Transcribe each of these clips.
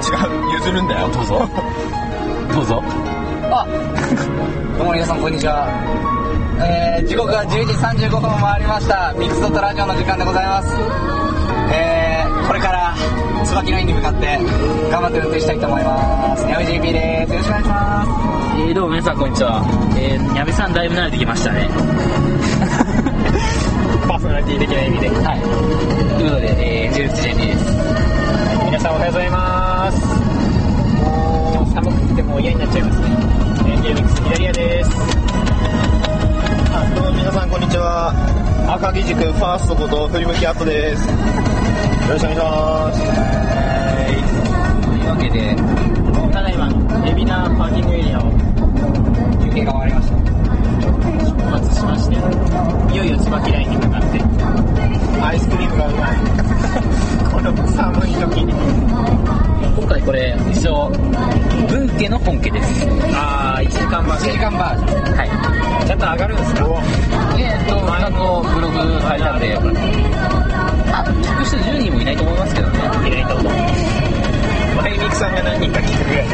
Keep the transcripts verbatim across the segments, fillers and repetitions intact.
違う、譲るんだよ。どうぞどうぞ。 あ、どうも皆さんこんにちは。えー、時刻はじゅうじさんじゅうごふんを回りました。ミックスドットラジオの時間でございます。えー、これから椿ラインに向かって頑張って運転したいと思います。エムジーピー です。よろしくお願いします。 えー、どうも皆さんこんにちは。えー、矢部さんだいぶ慣れてきましたね。 パーソナリティ的な意味で。 はい。ということで、えー、ジェルツジェニーです。 皆さんおはようございます。もう寒くてもう嫌になっちゃいますね。えー、ゲーミックス左屋です。 あ、どうも皆さんこんにちは。赤城塾ファーストこと振り向きアットです。よろしくお願いします。 というわけで、ただいま海老名パーキングエリアを休憩が終わりました。 出発しまして、いよいよ椿ラインに向かってアイスクリームがうまい。この寒い時に。 今回これ一応分家の本家です。 あー、いちじかんバージョン。 いちじかんバージョン。 はい。 ちゃんと上がるんですか？ えーっと前のブログ書いたんで、あ、聞く人じゅうにんもいないと思いますけどね。 いないと思う。前ミクさんが何人か聞くぐらいだった。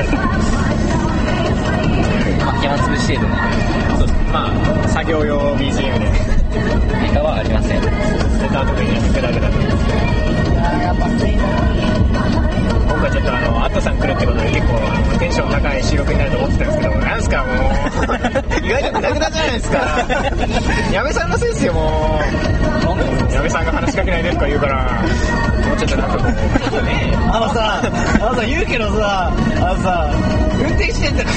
まあ暇つぶし程度ね。 そうです。まあ作業用 ビージーエム でネタはありません。 ネタとかにやってくだけだと思います。 やっぱ暑いな。 今回ちょっとあのアットさん来るってことで結構あのテンション高い収録になると思ってたんですけど、なんすかもう意外とグダグダじゃないですか。矢部さんのせいですよ。もう矢部さんが話しかけないでとか言うから、もうちょっとなんかこうあのさ、あのさ言うけどさ、あのさ運転してんだから。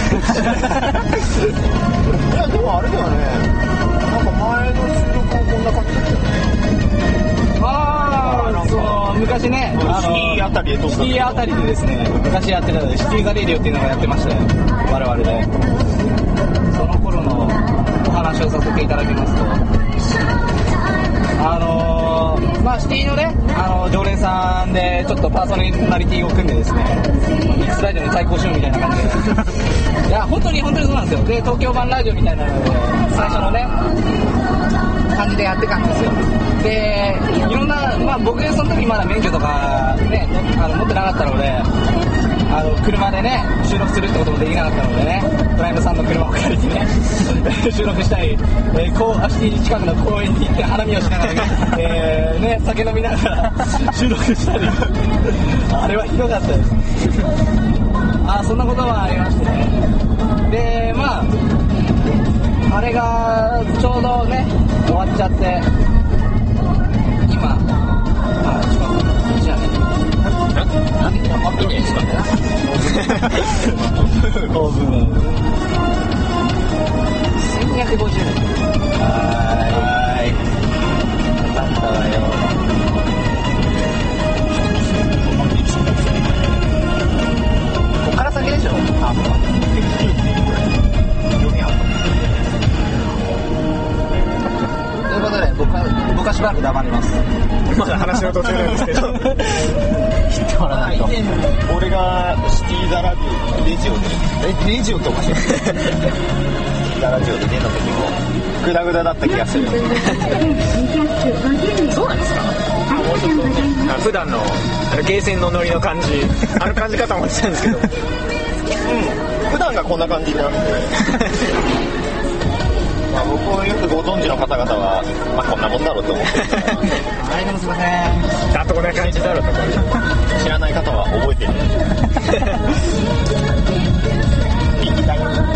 いやでもあれだよね。なんか前の収録もこんな感じだったよね。 あー、そう、昔ね、あシティあたりで撮ったシティあたりでですね、昔やってたシティザレディオっていうのがやってましたよ、我々で。その頃のお話をさせていただきますと、あのー、まあシティのね、あのー、常連さんでちょっとパーソナリティを組んでですね、ミックスラジオに対抗しようみたいな感じで、いや本当に本当にそうなんですよ。で、東京版ラジオみたいなので最初のね感じでやってたんですよ。で、いろんな、まあ僕その時まだ免許とかね、あの持ってなかったので、あの車でね収録するってこともできなかったのでね、プライムさんの車を借りてね収録したり、えー、こうシティ近くの公園に行って花見をしながらね、えー、ね酒飲みながら収録したりあれはひどかったです。あ、そんなことはありましてね。で、まああれがちょうどね終わっちゃって、今、あ、違う、じゃあね。なんであ、いいんじゃないですか。オーブン。せんにひゃくごじゅうえん。はーい。だったわよ。こっから先でしょ。あ、そうか。ということで僕は僕はしばらく黙ります。 まだ話の途中なんですけど知ってもらわないと。 俺がシティザラジオレジオでえレジオっておかしい。シティザラジオで出た時もグダグダだった気がする。 そうなんですか？ 普段のあのゲーセンのノリの感じ、あの感じ方もしてたんですけど、うん、 普段がこんな感じなんで。まあ、僕をよくご存知の方々は、まあ、こんなもんだろうと思ってはい、どうもすいません。 だとこんな感じだろうとか知らない方は覚えてる。行きたい。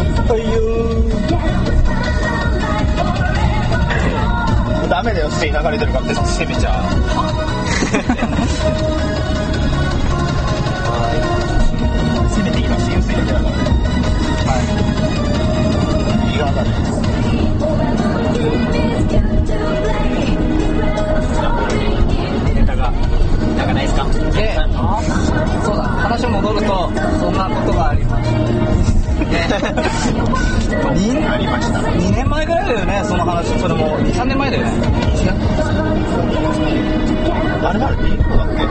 はいよ。ダメだよ、ステイ流れてるからって攻めちゃう。攻めていいの浸水だけだからね。はい。いい側だね。 ネタがなんかないですか？ で、そうだ、話を戻るとそんなことがあります。ね、 ありました。 にねんまえぐらいだよね、その話。それもにさんねんまえだよね。違う。 あれまでいい子だっけ？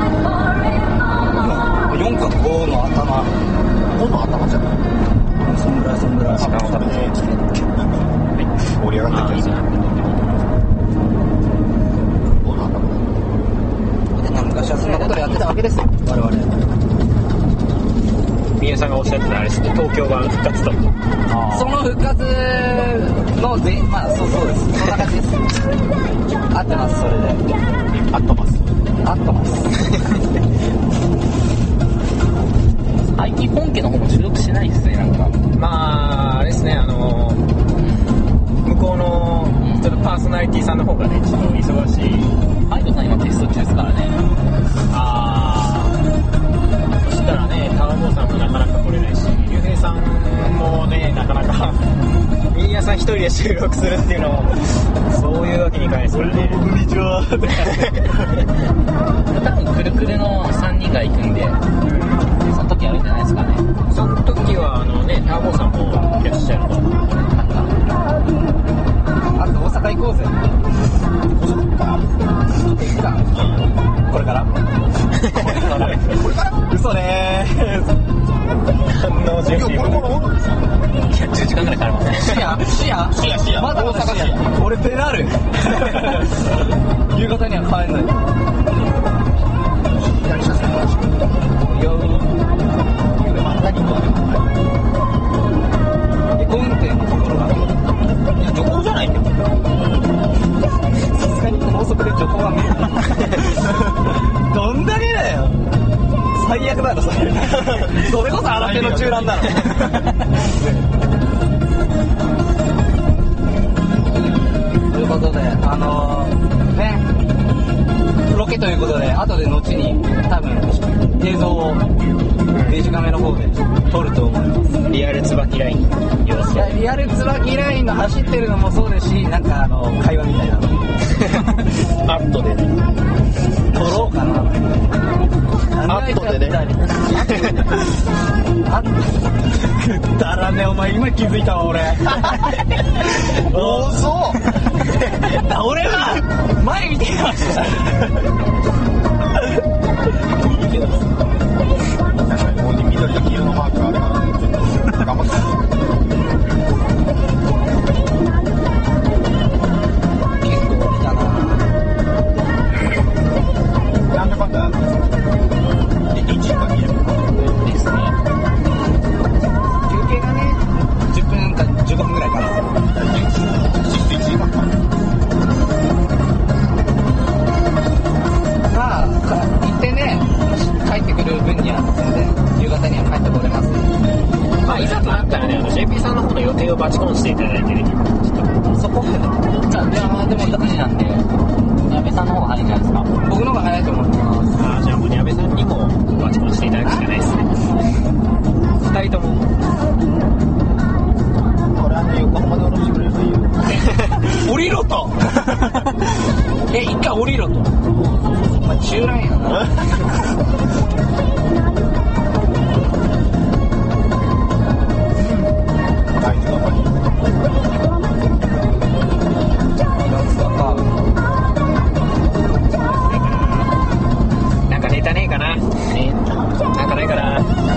よんかごの頭。 ごの頭じゃない？ そんぐらいそんぐらい。 時間を食べて盛り上がってきたやつ。ごの頭。 昔はそんなことでやってたわけですよ、我々。 宮さんがおっしゃってたあれですね、東京版復活と。 その復活のぜ、まあそうそうです、そんな感じです。合ってます、それで。 合ってます。 合ってます。 最近本家の方も収録してないですね、なんか。 まああれですね、あの向こうのちょっとパーソナリティさんの方がね、ちょっと忙しい。 ハイドさん今テスト中ですからね。 ああ、そしたらね、タワボーさんもなかなか来れないし、竜兵さんもね、なかなかミーヤさん一人で収録するっていうのもそういうわけにいかないですからね。 こんにちは。 多分くるくるのさんにんが行くんで、その時あるんじゃないですかね。 その時はあのね、タワボーさんもいらっしゃると。 あと大阪行こうぜ。これからこれから嘘ねー。 反応準備もいやじゅうじかんぐらいかかりますね。 視野視野視野視野まだ大阪視野。俺ペナル夕方には帰んない。左車線よー。エコ運転のところがいや徐行じゃないんだよ。さすがに高速で徐行はねどんだけだよ、最悪だろそれそれこそ新手の中乱だろということで、あのー、ねロケということで、後で後に多分映像をデジカメの方で撮ると思います。 リアル椿ライン様子。 いやリアル椿ラインの走ってるのもそうですし、なんかあの会話みたいなのアットでね、 撮ろうかな。 アットでね。 あっくだらね、お前今気づいたわ俺おー、そう俺は前見てましたもう緑と黄色のマークあるから頑張って結構来たな。 なんだかんだでいちじかん見るですね。 休憩がねじゅっぷんかじゅうごふんぐらいかな。 いちじかんかまあ行ってね帰ってくる分には全然夕方には帰ってこれます。 まあいざとなったらね、あの ジェーピー さんの方の予定をバチコンしていただいてね、ちょっとそこじゃあ、いやまあでもしちじなんで、矢部さんの方が早いんじゃないですか。 僕の方が早いと思ってます。 あーじゃあもう矢部さんにもバチコンしていただくしかないですね。ふたりとも俺はね、横浜で降ろしてくれればいいよ降りろとえ一回降りろと。まあ中乱やな大事だぱりなんかネタねえかな。なんかないかな。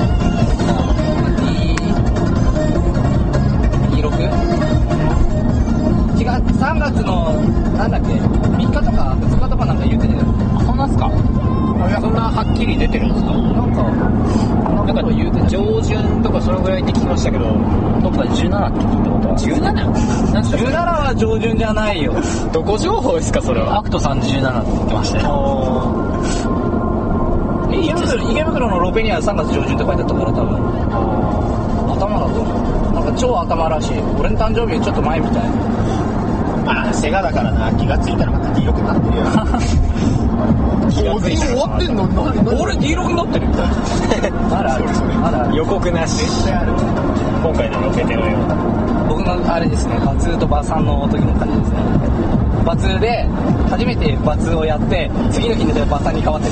にじゅうろく？違う、さんがつのなんだっけみっかとかふつかとかなんか言うてたよ。 あ、そんなんすか。 いやそんなはっきり出てるんですか。 なんかなんか言うて上旬とかそのぐらいって聞きましたけど、 どっかでじゅうななって聞いたことは。 じゅうなな？なんすかじゅうななは上旬じゃないよ。 どこ情報ですかそれは。 アクトさんじゅうななって言ってましたよ。 え池袋池袋のロペにはさんがつ上旬って書いてあったから多分頭だと思う。なんか超頭らしい。俺の誕生日ちょっと前みたい。 まあセガだからな、気がついたらまた ディーろく になってるよ気がついたら終わってんの。 俺 ディーろく になってるよまだあるまだある。 予告なし。今回のロケテのような。 僕のあれですね、バツーとバさんの時の感じですね。バツーで初めてバツーをやって次の日でバさんに変わってる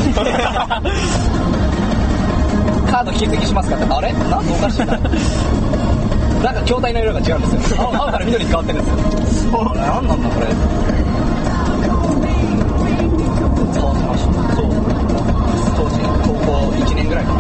カード引き継ぎしますかって、あれなんかおかしいななんか筐体の色が違うんですよ。青から緑に変わってるんですよ。そうなんなんだこれ。変わってました。そう当時高校いちねんぐらいかな。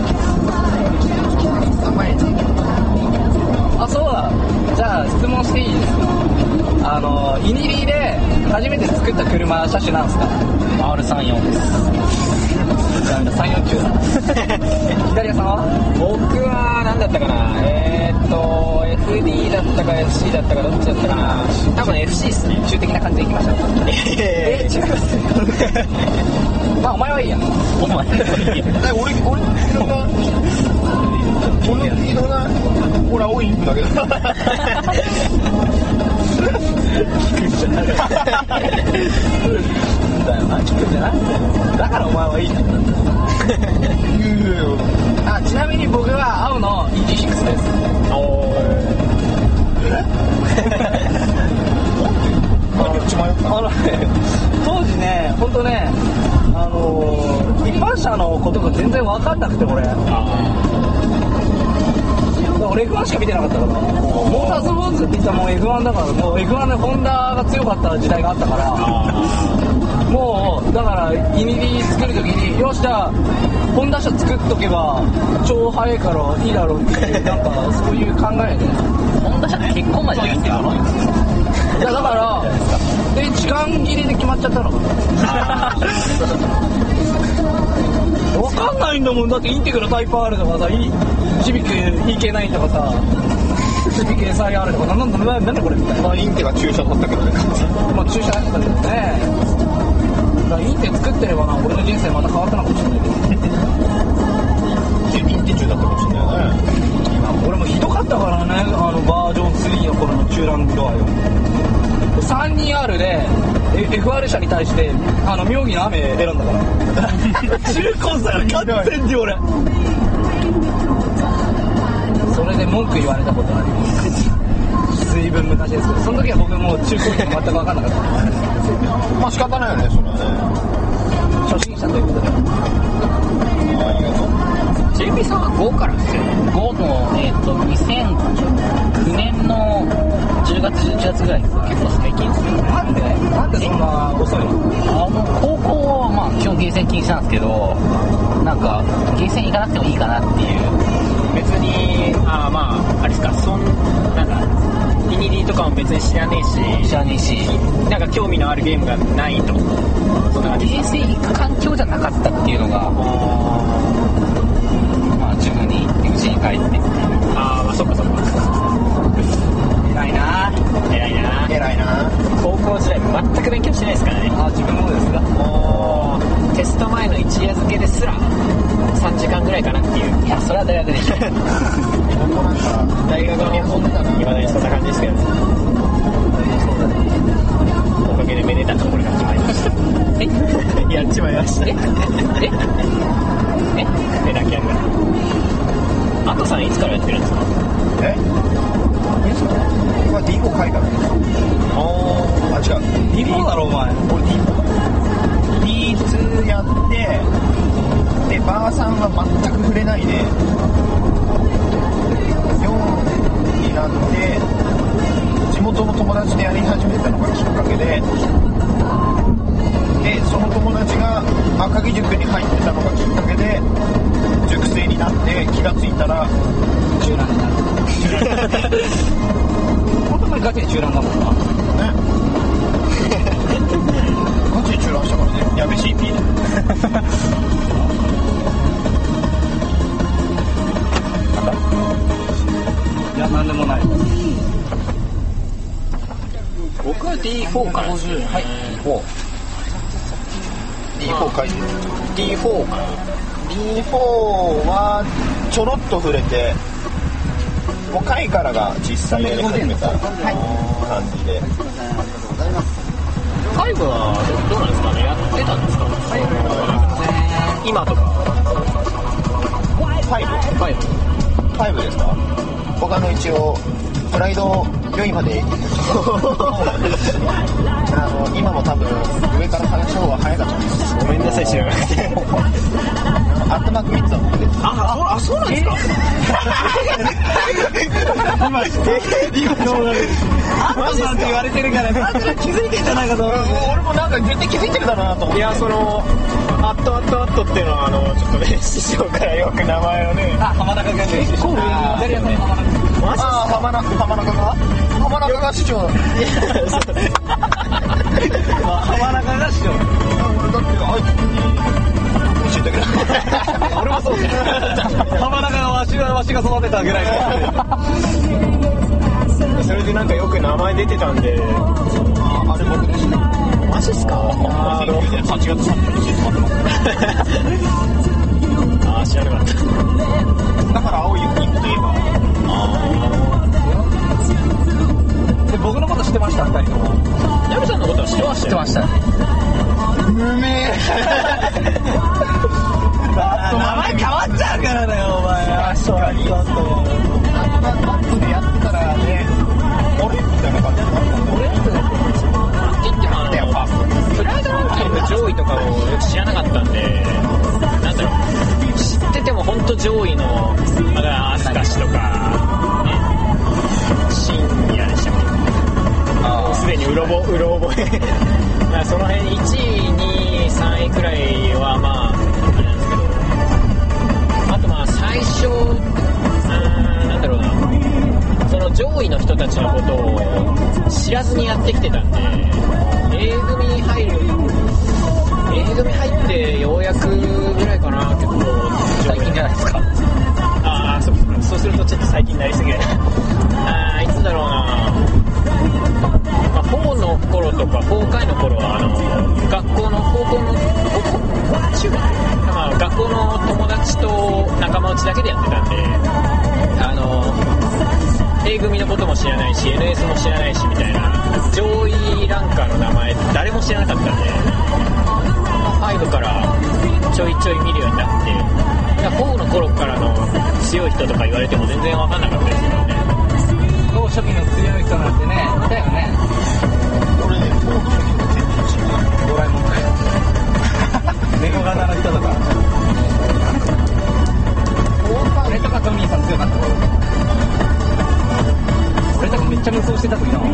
あ、そうだ。じゃあ質問していいですか。あのイニリーで初めて作った車車種なんですか。 アールさんじゅうよん です。 じゃあみんなさんよんきゅうだ左屋さんは僕は何だったかな、えー、っと エフディー だったか エフシー だったかどっちだったかな、多分 エフシー っすね。 中的な感じでいきました。 えー、違いますまあお前はいいや。 お前え俺俺のが俺のスピードが俺青いインクだけどだよな、聞くんじゃない。だからお前はいいんだ。あ、ちなみに僕は青の イージーシックス です。 おあのね、当時ね、本当ね、あのー、一般車のことが全然分かんなくて俺。俺 エフワン しか見てなかったから、モータースポーツって言ったらもう エフワン だから、もう エフワン でホンダが強かった時代があったから、もうだからイニディ作るときに、よしじゃあホンダ車作っとけば超速いからいいだろうっていうなんかそういう考えで、 ホンダ車って結婚までやってるの？ いやだからで時間切れで決まっちゃったの。わかんないんだもん。だってインテグラタイプ R とかさ、シビック イーケーナイン とかさ、シビック エスアイアール とかなんだなんだこれみたいな。 まあインテが注射取ったけどね。 まあ注射だったけどね。だからインテ作ってればな、俺の人生また変わったのかもしれないけど。 インテ中だったかもしれないよね。 俺もひどかったからね、あのバージョンスリーの頃の中ランドアよ。さんにアール で エフアール 車に対してあの妙義の雨選んだから中高生完全に俺それで文句言われたことある。随分昔ですけど、その時は僕もう中高生全く分かんなかった。 まあ仕方ないよね、それはね。 初心者ということで。 ありがとう。 ジェイピー さんはごからですよね。 ごの、えー、とにせんきゅうねんのじゅうがつじゅういちがつぐらいです。結構最近ですよね。 なんでなんでそんな遅いの？ あの高校はまあ基本ゲーセン禁止なんですけど、なんかゲーセン行かなくてもいいかなっていう。 別にあまああれですか、そんなんかイニディとかも別に知らねえし知らねえし、 なんか興味のあるゲームがないと、そんな感じゲーセン行く環境じゃなかったっていうのが、まあ自分にうちに帰って、 ああまあそっかそっか、 偉いな偉いな偉いな。 高校時代全く勉強してないですからね。 あ、自分もですか。 もうテスト前の一夜漬けですらさんじかんぐらいかなっていう。 いやそれは大学でしょ大学のいまだにそんな感じですけど、おかげでめでたところが決まりました。えやっちまいました。ええええラキャンが。あとさんいつからやってるんですか？ え今 ディーフォー 書いたの？あ、違うディーフォー だろお前。 俺 ディーフォー ディーツー やってでバーさんは全く触れないでよんになって地元の友達でやり始めたのがきっかけででその友達が赤城塾に入ってたのがきっかけで塾生になって気がついたら中ランになる。本当にガチで中ランだもんな。 ねガチで中断したからね。やべ シーピー でいや、なんでもない。 僕は ディーフォー からです。 はい。 ディーフォー 書いてる。 ディーフォー からディーフォー はちょろっと触れてもう回からが実際やり始めた感じで、 ファイブはどうなんですかね、やってたんですか？今とかファイブ？ ファイブファイブですか？僕あの一応プライドよんいまであの今も多分上から探した方が早かったです。 ごめんなさい知らなくて。 アットマークみっつは僕です。 ああ、そうなんですか？ 今、今どうなる？アットさんって言われてるから、気づいてんじゃないかと思う。 俺もなんか絶対気づいてるだろうなと思って。 いや、そのアットアットアットっていうのはあのちょっとね師匠からよく名前をね。 あ、浜中君で。そうね。左屋さんの浜中君。 マジ？ ああ、浜中浜中が浜中が市長。 いや、そう浜中が市長。 俺だってあいつに教えたけど。 俺もそうです。浜中がわしわしが育てたぐらいのそれでなんかよく名前出てたんで、 ああれ僕でした。 マジっすか？あのはちがつさんじゅうにちに泊まってます。 あー知らなかった。 だから青い雪といえば、 で僕のこと知ってましたふたりとも。 ヤブさんのことは知ってましたよ。 知ってました。 無名名前変わっちゃうからだよお前。 確かにバックでやってたらね、俺みたいな感じになったんだ。俺って言ってもあのやっぱプライドランキング上位とかをよく知らなかったんで、なんだろう、知ってても本当上位のまだアスカ氏とかね、深夜でしたっけ、もうすでにうろぼうろ覚えまあその辺いちいにいさんいくらいはまああれなんですけど、あとまあ最初うーんなんだろうな、その上位の人たちのことを知らずにやってきてたんで、A 組に入る A 組入ってようやくぐらいかな。結構最近じゃないですか。 ああ、そう、そうするとちょっと最近になりすぎるああ、いつだろうな、まあ、フォーの頃とかフォー回の頃はあの学校の高校の高校中学、まあ、学校の友達と仲間内だけでやってたんで、あの A 組のことも知らないし エヌエス も知らないしみたいな上位ランカーの名前誰も知らなかったんで、ファイブからちょいちょい見るようになって、フォーの頃からの強い人とか言われても全然分かんなかったですけどね。 フォー初期の強い人なんてねいたよね。 俺ね、フォーの初期の全然知らない。 ドラえもんかよ猫型の人とか俺とかトミーさん強かった。俺とかめっちゃ無双してた時な。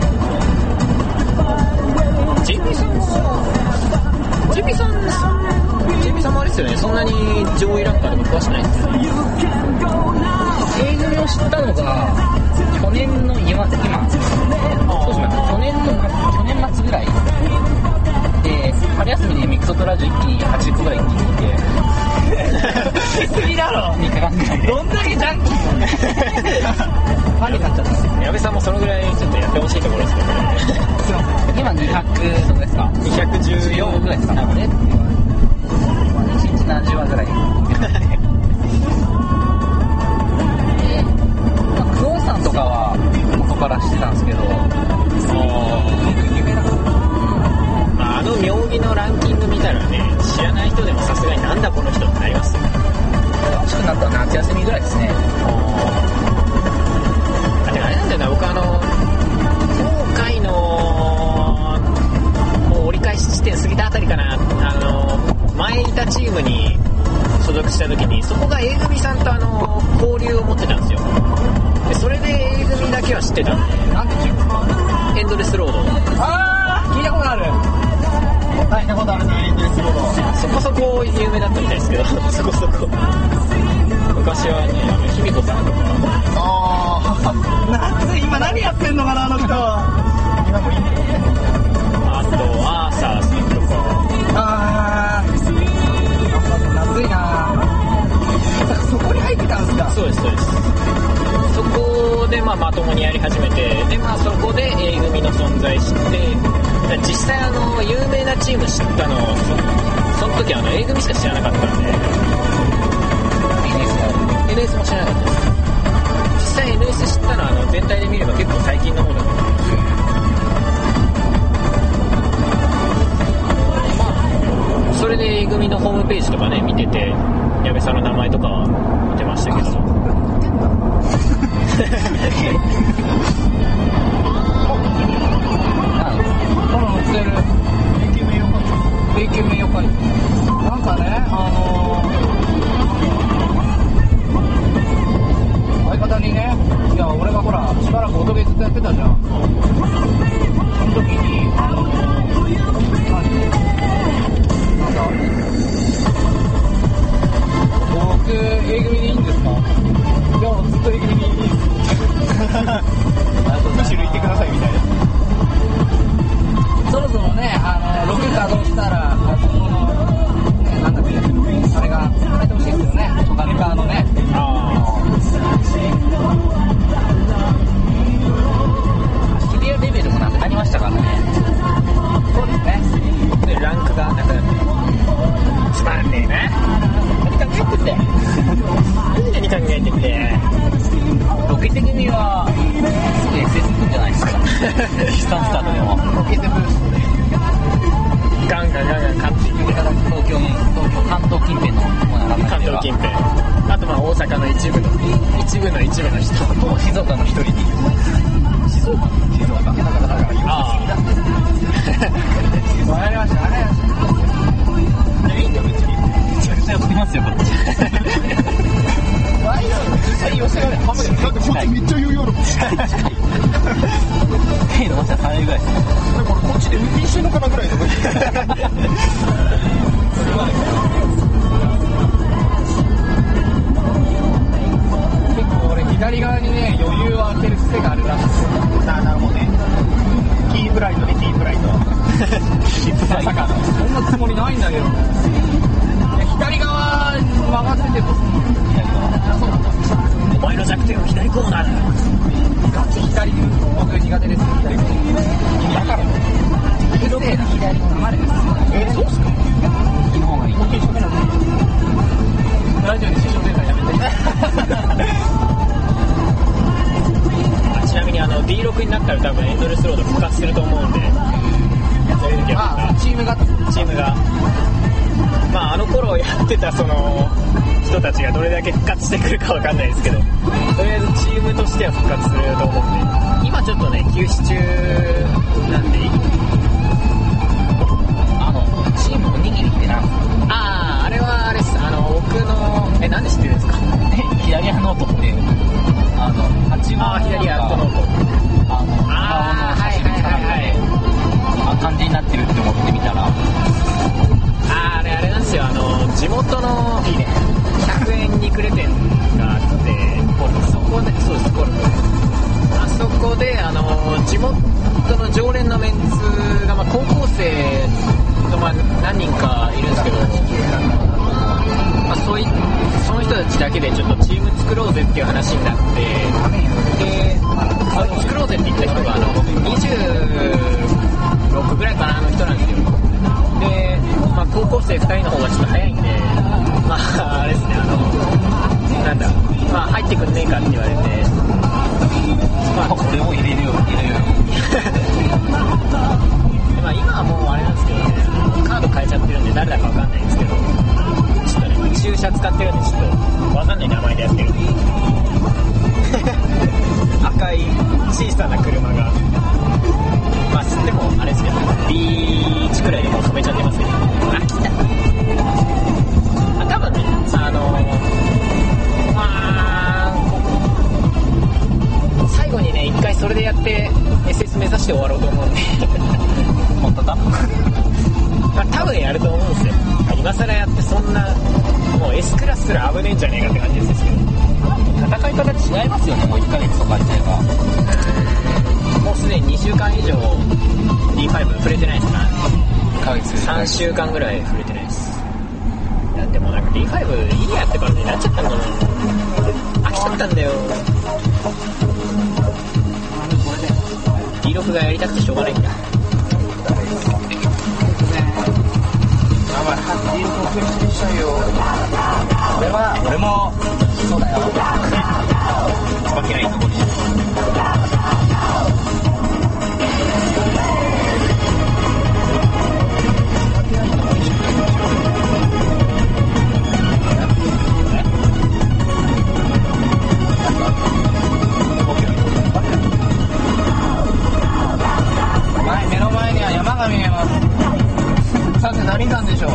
ジェイピーさんもジェイピーさんジェイピーさんもあれですよね、そんなに上位ランカーでも詳しくないですよね。 A 組を知ったのが去年の今今そうします去年の去年末ぐらいで、春休みでミクソトラジオ一気にはちこぐらい一気に見て聞きすぎだろみっかかんぐらいでどんだけジャンキーファンになっちゃったんですよ。 矢部さんもそのぐらいちょっとやってほしいところですけどね。 今にひゃくどうですかにひゃくじゅうよんぐらいですかね。いちにち何十話ぐらいで、まあ、クオンさんとかは元から知ってたんですけど、 あの妙義のランキング見たらね、知らない人でもさすがになんだこの人ってなりますよ。 楽しくなったのは夏休みぐらいですね。 あれあれなんだよな、僕あの今回のもう折り返し地点過ぎたあたりかな、あの前いたチームに所属した時にそこが A 組さんとあの交流を持ってたんですよ。でそれで A 組だけは知ってたんで。 なんてチームですか？ エンドレスロード。 あー聞いたことある。 大変なことあるね、エンドレスロード。 そこそこ有名だったみたいですけどそこそこ昔はね、あの卑弥呼さんとかあ夏今何やってんのかなあの人。 あ、今もいいんだよ。 あとアーサーさんとかあー夏いな。そこに入ってたんですか？ そうですそうです。そこでまあまともにやり始めて、でまあそこで A 組の存在知って、実際あの有名なチーム知ったのを そ, その時あの A 組しか知らなかったんで エヌエス も エヌエス も知らなかったです。実際 エヌエス 知ったのはあの全体で見れば結構最近の方だったんで、まあそれで A 組のホームページとかね見てて、矢部さんの名前とかは見てましたけどこの乗ってる A 級名誉会 A 級名誉会なんかね、あのー、相方にね、いや俺がほらしばらく音ゲーずっとやってたじゃん。その時にあのー、何なんだ僕 A 組でいいんですか？いやずっと A 組でいいですむしろ言ってくださいみたいな。 そろそろね、あのろく稼働したら、あそこの部の一部の人と静岡の一人に静岡静岡だからだから言い過ぎだってわかりましたわかりましたいいんだよ別にめちゃくちゃ寄ってますよこっちワイド実際に寄せられるハムでだってこっちめっちゃ余裕あるもん。 手伸ばしたらさんえんぐらいですよこれこっちで運転してんのかなぐらいの。 結構俺左側にね余裕を当てる癖があるらしいですよ。 ななるほどね。キーフライトね、キーフライト。 まさかそんなつもりないんだけど左側に曲がっててもそうなんだお前の弱点は左コーナーだ。 ガチ左僕苦手です左コーナーだからうるせえな左の流れですえ、そうっすか？ 右の方がいいラジオに支障出たらやめてちなみにあの ディーろく になったら多分エンドレスロード復活すると思うんで、そういう時はあチームがチームがまああの頃やってたその人たちがどれだけ復活してくるかわかんないですけど、とりあえずチームとしては復活すると思うんで、今ちょっとね休止中なんで。 あのチームおにぎりって何？ あああれはあれです。あの僕のえなんで知ってるんですか？ 左足ノートってあの八ああ左アットノートあのああはいはいはいはいあ感じになってるって思ってみたらあああれあれなんですよ。あの地元のいいねひゃくえん肉レ店があってそこでそうですコルトあそこであの地元の常連のメンツが、まあ、高校生と、まあ、何人かいるんですけど、まあ、そういその人たちだけでちょっとチーム作ろうぜっていう話になってであの作ろうぜって言った人があのにじゅうろくぐらいかなの人なんですよ。で、まあ、高校生ふたりの方がちょっと早いんでまああれですねあのなんだまあ入ってくんねえかって言われてまあこれを入れるよ入れるよでまあ今はもうあれなんですけどねカード変えちゃってるんで誰だかわかんないんですけどちょっとね駐車使ってるんでちょっとわかんない名前でやってる赤い小さな車がまあでもあれですけど ビーチくらいでもう止めちゃってますけどあ来たあ多分ねあのまあ最後にね一回それでやって エスエス 目指して終わろうと思うんで本当だまあ多分やると思うんですよ。今更やってそんなもう S クラスすら危ねえんじゃねえかって感じですけど戦い方違いますよねもういっかげつとか自体がもうすでににしゅうかん以上 ディーファイブ 触れてないですからねいっかげつさんしゅうかんぐらい触れてないですいやでもなんか ディーファイブ いいやって感じになっちゃったんだもん飽きちゃったんだよ ディーろく がやりたくてしょうがないんだ俺は俺もそうだよつばきないとこに前目の前には山が見えますさて何山でしょう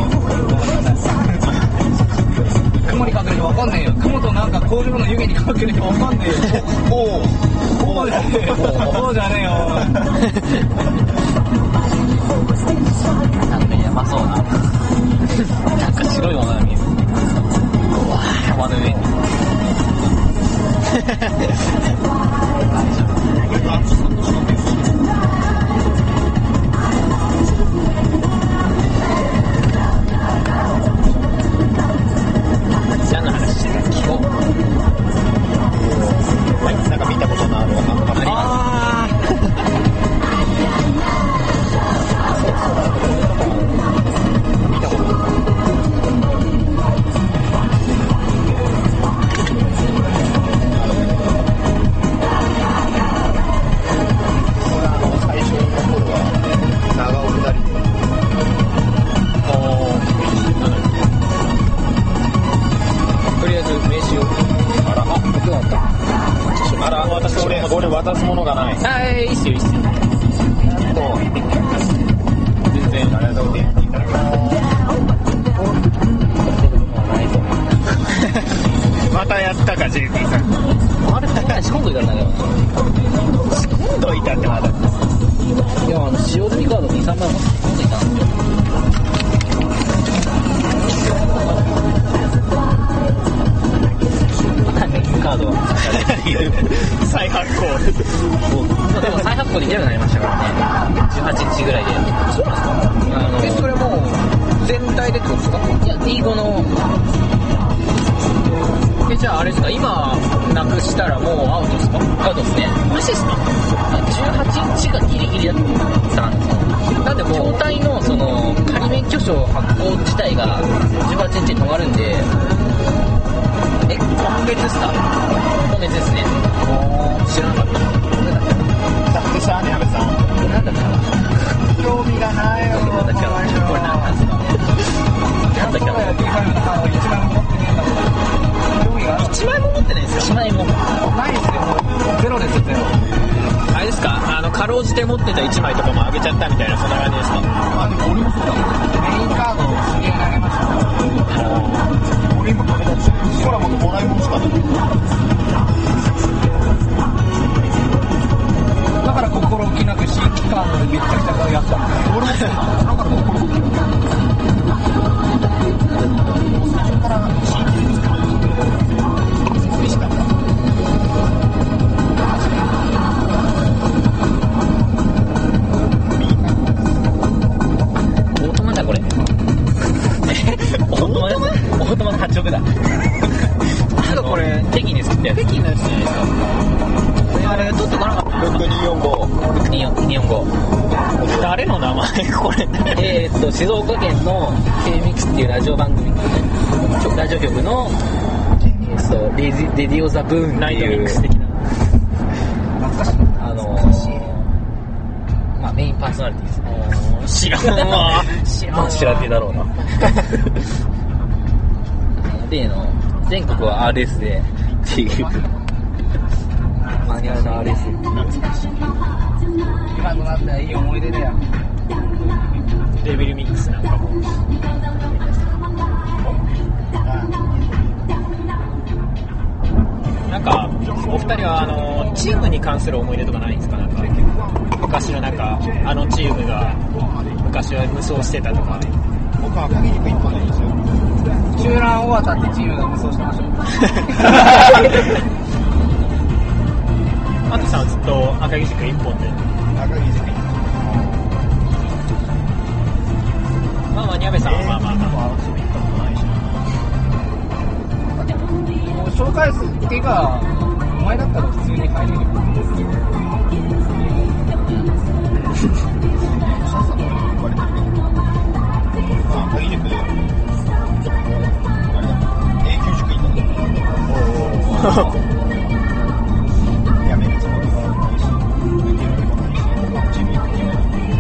雲に隠れて分かんねえよ雲となんか工場の湯気に隠れて分かんねえよおおおおじゃねえよおじゃねえよなんかやばそうななんか白いものが見えるうわー山の上に何の話してたっけなんか見たことのあるあ見たことジェルティさん。 あれ仕込んどいたんだけどな。 仕込んどいたってまだ。 いや、あの使用済みカードに、さんまい持っていたんですよ。カードは再発行。 でも再発行できなくなりましたからね。じゅうはちにちぐらいで。 そうなんですか？あのえ、それもう全体でってことですか？ いや、ディーゴの。 え、じゃああれですか、今なくしたらもうアウトですか？ アウトですね。 マジですか？ じゅうはちにちがギリギリだったんですよ。なんでもう筐体のその仮免許証発行自体がじゅうはちにちに止まるんで。 え、今月ですか？ 今月ですね。 知らなかった。 だってしゃあね、安倍さん。 なんだったかな。 興味がないよ。 なんだっけな。これなんなんですか。なんだっけな。 いちまいも持ってないんですか？ いちまいもないですよ。ゼロですよ、ゼロ。あれですか、あのかろうじて持ってたいちまいとかもあげちゃったみたいな、そんな感じですか？ あ、でも俺もそうだ。メインカードを知り合いにあげました。俺今食べたんですよ。空ももらい物しかない。 だから心置きなく新規カードでめっちゃくちゃやったんですよ。 俺もそうだ。だから心置きなく。最初から新規ですか。嬉しかった。 オートマだこれ。オートマです。オートマのはちおくだ。 なんかこれ北京で作ったやつ。 北京のやつじゃないですか。あれ取ってこなかった。 ろくにーよんご。 にーよんご。 誰の名前これ？ えーっと静岡県の ケーミックス っていうラジオ番組、ラジオ局のえーっとレディレディオザブーンっていうあのー、まあメインパーソナリティですね。 知らんわ。知らんわ。 まあ知らんてだろうな。例の全国は アールエス でっていうマニュアルの アールエス。 今となってはいい思い出だよ。デビルミックスなんかも。なんかお二人はあのチームに関する思い出とかないんですか？なんか昔のなんかあのチームが昔は無双してたとか。 僕は赤木肉一本なんですよ。 中蘭大畑ってチームが無双してました。あとさんはずっと赤木軸一本で。 赤木軸一本。 まあまあ、ニャベさんはまあまあまあ。もう紹介するっていうか、お前だったら普通に入れるよ。 シャツさんの言われてるけど。まあ、赤木軸で。あれだ。永久塾行ったんだ。やめるつもりはないし、抜けられもないし、チーム行く気もない。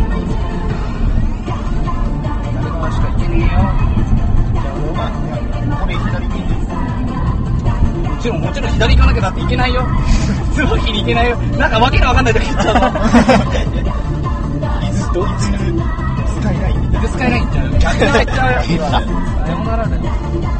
誰かしかいけねえよ。 まあ、これ左に行ってる。 もちろん、もちろん左行かなきゃだっていけないよ。椿に行けないよ。なんかわけのわかんない時言っちゃうの。 伊豆、どっちスカイラインみたいな。 スカイライン行っちゃうよ。逆に入っちゃうよ。さよならだよ。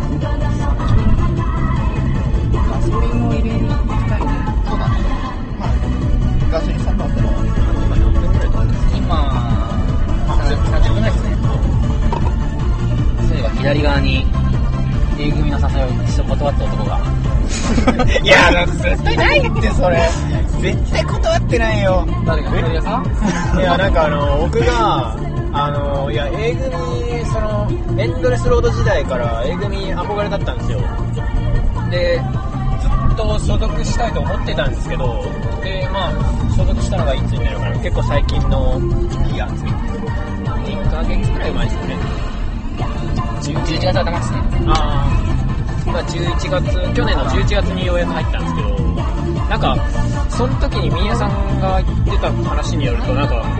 ガソリンを入れに行きたいね。 そうだね。まあ、ガソリンさんだったら、 今さんじゅっぷんぐらいですね。そういえば左側に A 組の誘いを一生断った男がいや、絶対ないってそれ。絶対断ってないよ。 誰が左屋さん？ いや、なんかあの僕があのいや A 組そのエンドレスロード時代から A 組憧れだったんですよ。でずっと所属したいと思ってたんですけど、でまあ所属したのがいつになるかな、結構最近のいやにかげつくらい前ですね。 じゅういちがつ頭ですね。 ああ、まあじゅういちがつ、去年のじゅういちがつにようやく入ったんですけど、なんかその時にミーヤさんが言ってた話によると、なんか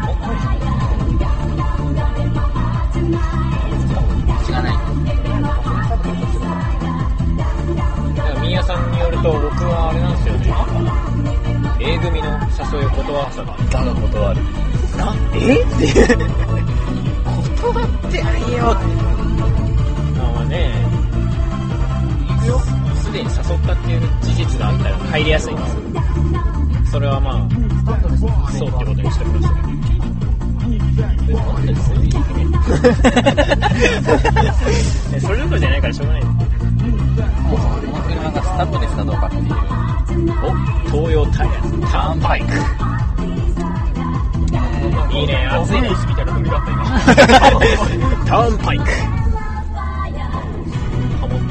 知らない。 ミーヤさんによると、僕はあれなんですよね、A 組の誘いを断ったがだが断る。 なえって断ってないよって。まあね、すでに誘ったっていう入りやすいんです。それはまあそうってことにしておきましたけど。それどころじゃないからしょうがない。 この車がスタッドレスかどうかっていう。 お、東洋タイヤターンバイク。いいね、熱いニュースみたいな海だった今。ターンバイク。ハモった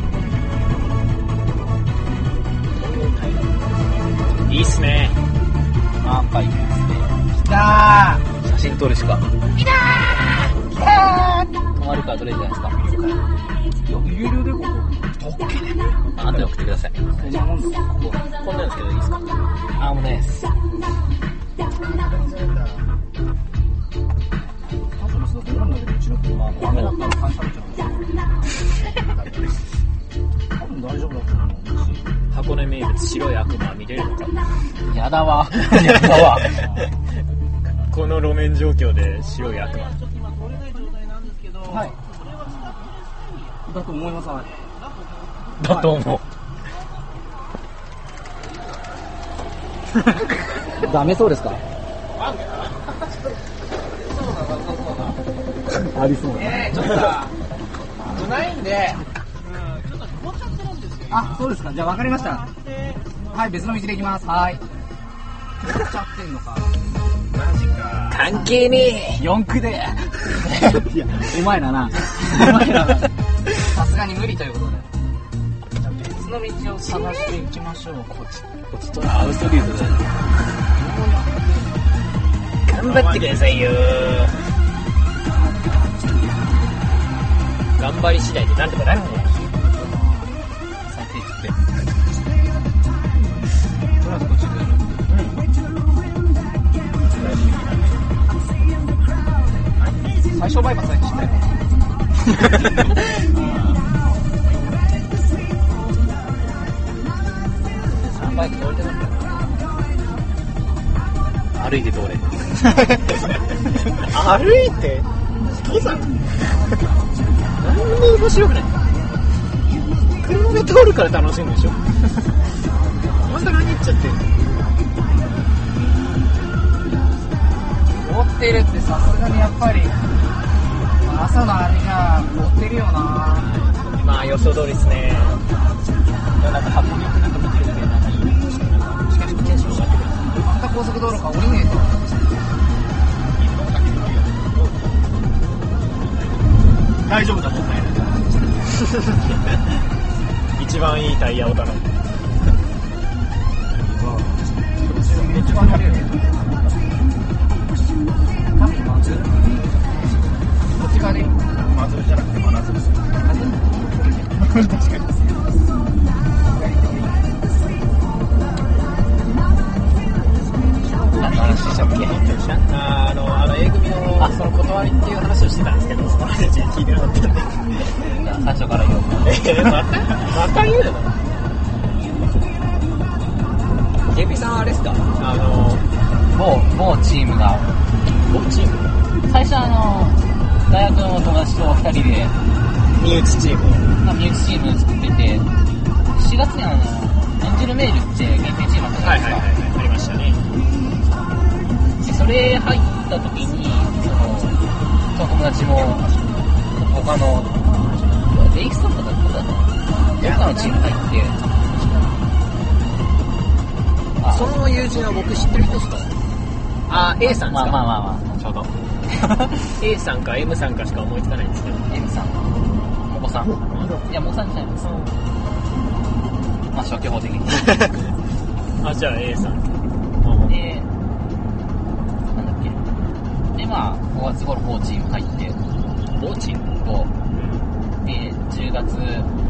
。いいっすね。 ターンバイクですね。 来た写真撮るしか。来たー来たー止まるかどれじゃないですか。 有料でここあとで送ってください。 こんなもんですか。 こんなんですけどいいですか。あ、もうです。 ダメだったら感謝めちゃう。多分大丈夫だと思う。 箱根名物白い悪魔は見れるのか。 やだわ。やだわ。 この路面状況で白い悪魔。 はい。だと思います。はい。 だと思う。 ダメそうですか。ありそうだ。えー、ちょっと危ないんで。あ、そうですか。じゃあ分かりました。はい、別の道で行きます。はい。止まっちゃってんのか。 マジか。関係ねえ。 四駆で。いや、うまいなな。うまいなな。さすがに無理ということで。じゃあ別の道を探していきましょう。こっち。 こっちとアウトリードだ。頑張ってくださいよ。頑張り次第でなんとかなるんだよ。 最低って。 とりあえずこっちで。最初バイパスは知ったよ。 サンバイク通りたかった。歩いて通れ。 歩いて登山何も面白くない。車で通るから楽しいんでしょ。また何言っちゃってんの。 凍ってるってさすがにやっぱり朝のあれじゃ凍ってるよな。 まあ予想通りですね。 なんか箱根ってなんか見てるだけでなんかいいね。しかしテンション上がってくる。 また高速道路か降りねえと。 大丈夫だもんね。 一番いいタイヤを頼む。 めっちゃ離れるよ。多分まずこっち側でいい。 まずじゃなくて真夏ですよ。確かに。 何の話したっけ。あの、あの A 組のあその断りっていう話をしてたんですけど、その話聞いてなかったんで。 最初から言おうか。 えー、またまた言うの。ケビさんはあれですか。あの某某チームが某チーム。 最初あの大学の友達とふたりで身内チーム。 まあ身内チーム作ってて、しがつにあのエンジェルメールって限定チームあったじゃないですか。 はいはいはい、ありましたね。 でそれ入った時にそのその友達も他のレイストとかだったかな、他のチーム入って、あその友人は僕知ってる人ですか。あ、A さんですか。 まあまあまあまあちょうど A さんか M さんかしか思いつかないんですけど。 M さん、モコさん、いやモコさんじゃないです。まあ消去法的にあ、じゃあ A さんで、なんだっけ、でまあごがつ頃某チーム入って、 某チーム某でじゅうがつ、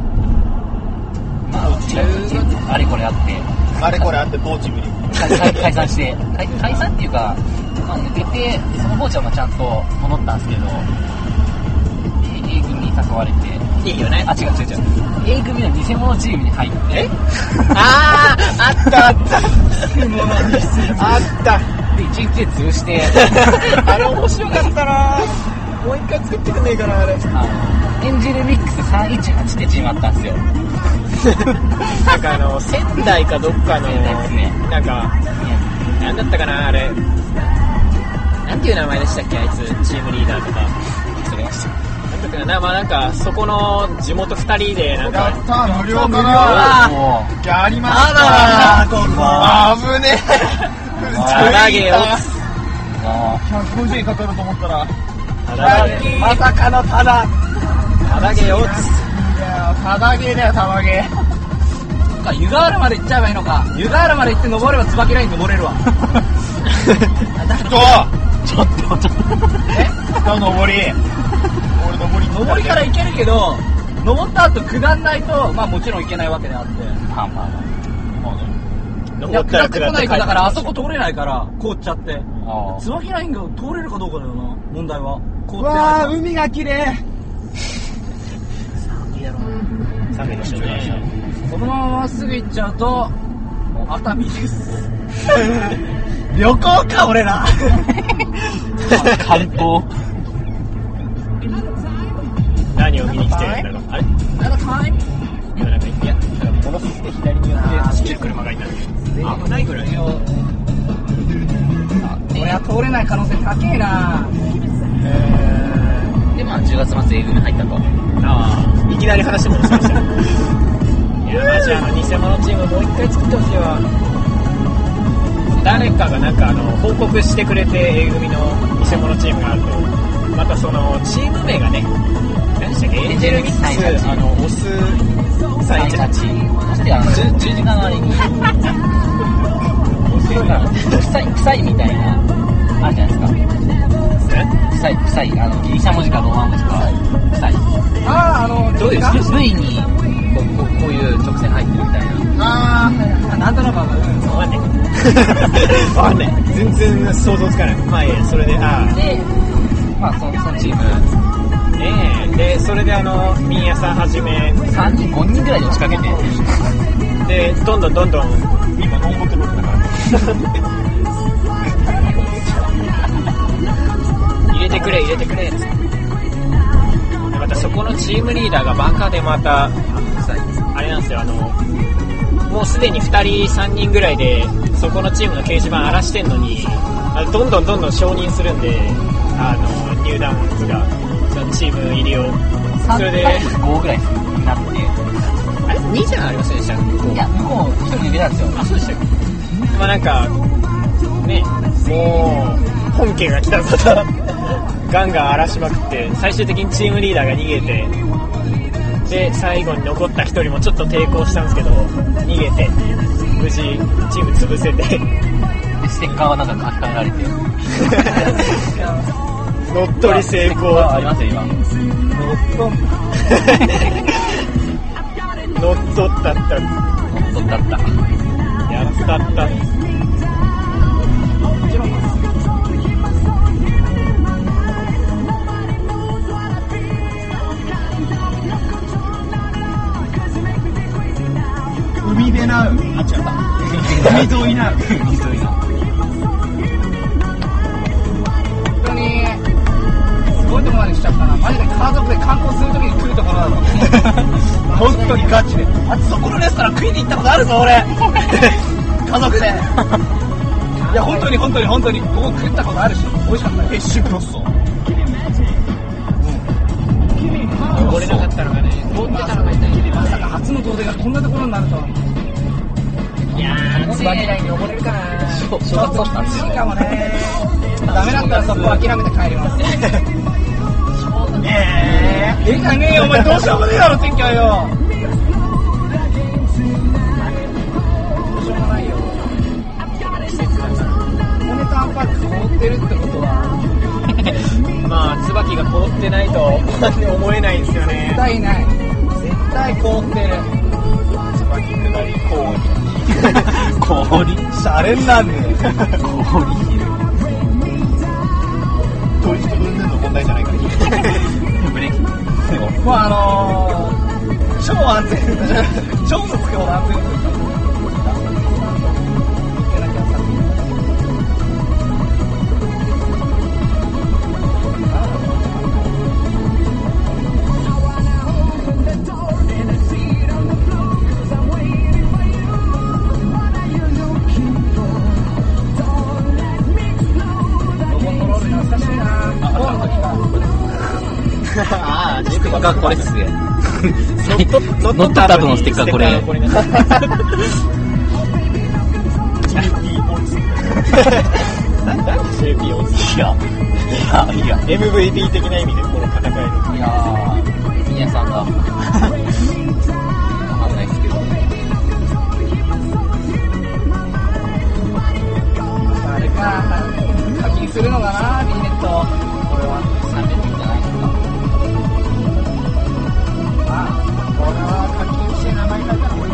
まあじゅうがつあれこれあってあれこれあって某チームに解, 解散して解解散っていうか、まあ、抜けてその坊ちゃんもちゃんと戻ったんですけど A 組に誘われて、 いいよね。 あ違う違う違う A 組の偽物チームに入って、 えあーあったあったあったでいちにちで潰してあれ面白かったな。もう一回作ってくんねえかなあれ。 あのエンジェルミックスさんいちはちってチームあったんですよ。 なんかあの仙台かどっかの仙台ですね。 なんかなんだったかなあれ、なんていう名前でしたっけあいつ、チームリーダーとか。 それました。 なんだったかな、まあなんかそこの地元ふたりでなんかやったー、無料か無料なもやりましたあー、ここ危ねえ。 肌毛をひゃくごじゅうえんかかると思ったら、 肌毛まさかのただ。 肌毛をいやー、ただげだよ、ただげ。 か湯河原まで行っちゃえばいいのか。湯河原まで行って登れば椿ライン登れるわ。 ちょっとちょっと、ちょっと。 え登り。俺登り。 登りから行けるけど、登った後下んないと、まあもちろん行けないわけであって。 まあまあまいや、 登ったら下ってこないとだからあそこ通れないから、凍っちゃって。 あ。あ椿ラインが通れるかどうかだよな、問題は。凍ってわー、 ないと。 海が綺麗。 寒いでしょうね。 このまままっすぐ行っちゃうと、熱海です。 旅行か、俺ら。 あ。観光。 何を見に来てるんだろう。あれなんかタイム今なんかいや戻して左に寄って走ってる車がいたんで危ないぐらいよ。 俺は通れない可能性高えな。 で、まあ、じゅうがつ末 A 組入ったと。 ああいきなり話戻しました。いやマジあの偽物チームもう一回作ってほしいわ。誰かがなんかあの報告してくれて A 組の偽物チームがあるとまたそのチーム名がね何でしたっけエンジェルミックスあのオスさんいちはちそして、あの、十字架のあれに、臭い、臭いみたいな、あるじゃないですか。臭い、臭い、あの、ギリシャ文字かローマン文字か、臭い。 ああ、あの、 どうですか V にこう、こうこういう直線入ってるみたいな。 ああ、なんとなくわかる。 わかんないわかんない全然想像つかない。まあいいやそれでああで、まあ、その、そのチーム、 ねえでそれであのミーヤさんはじめさんにん、ごにんぐらいで押しかけて、 でどんどんどんどん今ノンコントロールだから入れてくれ入れてくれっつってでまたそこのチームリーダーがバカでまたあれなんですよあのもうすでにふたりさんにんぐらいでそこのチームの掲示板荒らしてんのにあどんどんどんどん承認するんであの入団図がそのチーム入りをそれでごぐらいになって、 あれにじゃありませんでした？ いや、向こう一人で出たんですよ。 あ、そうでしたっけ？まあなんかね、もう本家が来たぞとガンガン荒らしまくって最終的にチームリーダーが逃げてで最後に残った一人もちょっと抵抗したんですけど逃げて無事チーム潰せてステッカーはなんか書き換えられて乗っ取り成功ありますよ今。 乗っ取ったった乗っ取ったったやったった海辺なう。あ、違った。海沿いなう。 海沿いな。 本当にすごいとこまで来ちゃったな。マジで家族で観光するときに来るところだぞ。 本当にガチで。あそこのレストラン食いに行ったことあるぞ、俺。家族で。 いや本当に本当に本当にここ食ったことあるし美味しかったよ。 フィッシュクロッソ。 登れなかったのがね通ってたのが痛いけどまさか初の遠出がこんなところになるとは。 いやーバギラインに登れるかな。 小学校なんですよいいかもね。ダメだったらそこ諦めて帰ります。 えええじゃねえよお前どうしようもねえだろ天気はよ。どうしようもないよ。季節だから。モネタンパーク凍ってるってことはまあ椿が凍ってないと思えないんですよね絶対ない。絶対凍ってる。 椿下り氷氷ー、シャレになんねえ。 氷ヒルトイ人分の問題じゃないから。 ブレーキもうあのー、超安全。超のつくほど安全です。 これっすね。 乗乗った後のステッカーこれ。 なんで ジェーピー をいやいやいや エムブイピー 的な意味でこの戦える。 いやー、宮さんがわかんないですけど。 あれか、課金するのかな、ビーネット。これはさんびゃくえんじゃないですか。 あ、これは課金して名前書いたら多いか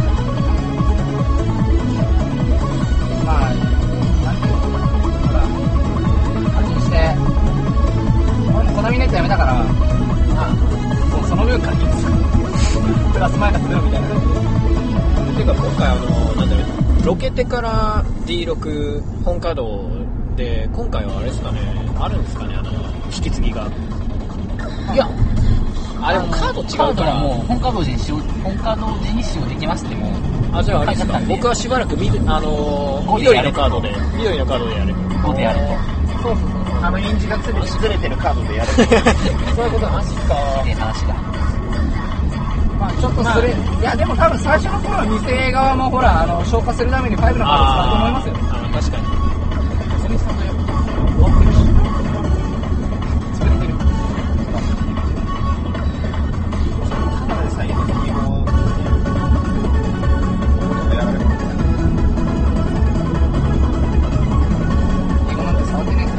な。まあ、なんていうの、ほら、課金して、俺もコナミネットやめたから、まあ、もうその分課金する。プラスマイナスゼロみたいな。 ていうか今回あのなんだろう、ロケテから ディーろく 本稼働で今回はあれですかね、あるんですかね、あの引き継ぎが。 いや、 あでもカード違うからもう本稼働時に使用、本稼働時に使用できますってもう。 あ、じゃああれですか、僕はしばらくみあの緑のカードで緑のカードでやる。 ごでやると。 そうそうそう。 あの印字が全部崩れてるカードでやる。 そういうことマジか。 っていう話だ。 まあちょっとそれ、いやでも多分最初の頃は店側もほら、あの消化するためにファイブのカード使うと思いますよ。 ああ確かに。 それさんのやつ終わってるし。それできる。 ただでさえ今時もやられる。 英語なんて触ってねえから。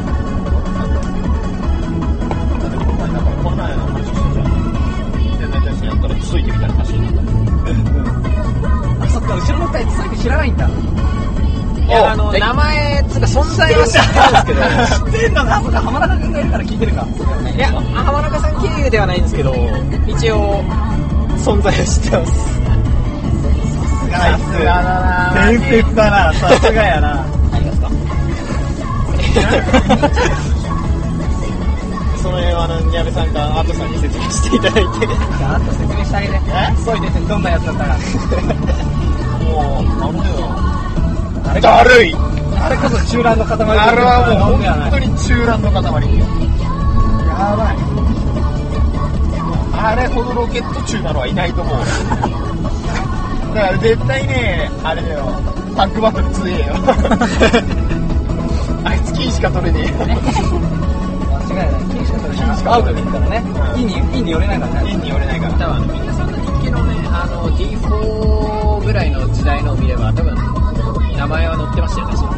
だって今回なんかこの前の話してたじゃん。全然やったらついてみたいな話になった。 あ、そっか、後ろの二人ついて知らないんだ。 いやあの名前つうか存在は知ってるんですけど。 知ってんのか、そっか、浜中君がいるから聞いてるか。 いや浜中さん経由ではないんですけど、一応存在は知ってます。 さすがだな。伝説だな。さすがやな。 何ですか？ その辺はあの宮部さんかアートさんに説明していただいて。 じゃあ、あと説明してあげて。そういうですね、どんなやつだったか。 もう、なんだよ。 あれだるい。 あれこそ中乱の塊。 あれはもうう本当に中乱の塊。やばい。あれほどロケット中なのはいないと思う。だから絶対ね、あれだよ。タンクバトル強えよ。あいつ金しか取れねえよ。 間違いない。金しか取れない。アウトでいいからね。インに、インに寄れないからね。 インに寄れないから。 多分あの皆さんの人気のね、あの ディーフォー ぐらいの時代のを見れば多分名前は載ってましたよね。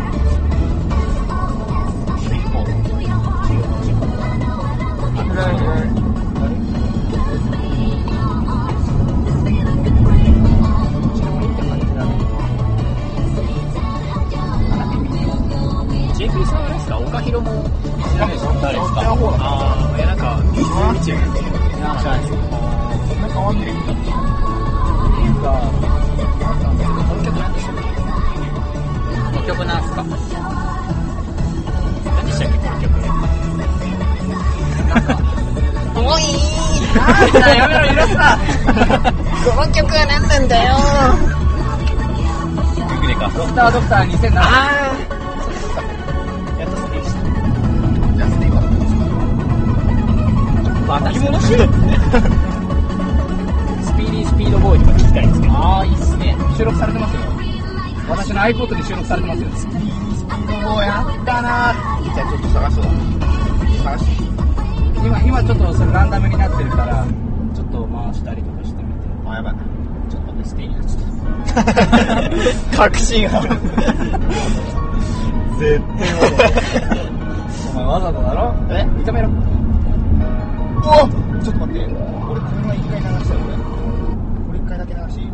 ジェイピー さんはあれですか、岡弘も知らないですか、誰ですか。ああ、いやなんか見ちゃうっていう知らないですけど。 そんな変わんねえんだ。 っていうか、なんか、この曲なんでしょうね。 この曲なんすか？ 何でしたっけ、この曲。 おいなんだ、やめろ、許すな。 この曲は何なんだよ。 曲でか。 ドクタードクターにせんなな。 あやったそうでした。じゃあ、スティーバー。 あ、巻物集スピーディースピードボーイとか聞きたいんですけど。 ああ、いいっすね。 収録されてますよ。私の iPod に収録されてますよ。 もうやったな。じゃあちょっと探そうだ。探して。 今、今ちょっとそれランダムになってるから、ちょっと回したりとかしてみて。 あ、やばい。 ちょっと待って、ステイになっちゃった。確信ある。 絶お前わざとだろ？ え認めろ。 おちょっと待って。俺、これは一回流したよ、俺。これ一回だけ流していい？